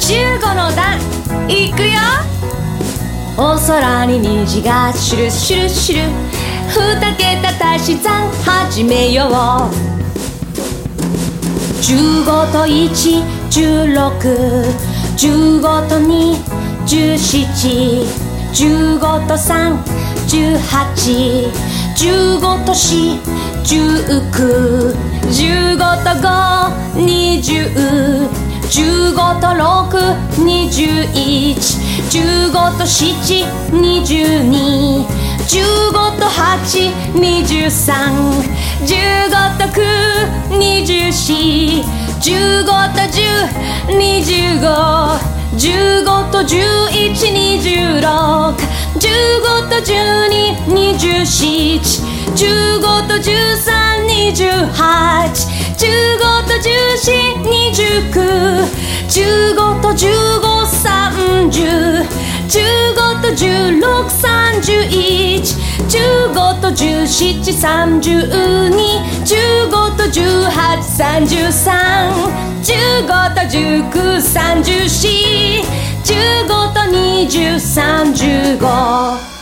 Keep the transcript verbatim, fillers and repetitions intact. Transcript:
じゅうごの段いくよ。お空に虹がシュルシュルシュル、二桁足し算始めよう。じゅうごといち、じゅうろく、じゅうごとに、じゅうなな、じゅうごとさん、じゅうはち、じゅうごとよん、じゅうきゅう、じゅうごとご、にじゅう、じゅうごとろく、にじゅういち、じゅうごとなな、にじゅうに、じゅうごとはち、にじゅうさん、じゅうごときゅう、にじゅうよん、じゅうごとじゅう、にじゅうご、じゅうごとじゅういち、にじゅうろく、じゅうごとじゅうに、にじゅうなな、じゅうごとじゅうさん、にじゅうはち、じゅうごとじゅうよん、にじゅうきゅう、じゅうごとじゅうご、さんじゅう、じゅうごとじゅうろく、さんじゅういち、じゅうごとじゅうなな、さんじゅうに、じゅうごとじゅうはち、さんじゅうさん、じゅうごとじゅうきゅう、さんじゅうよん、じゅうごとにじゅう、さんじゅうご。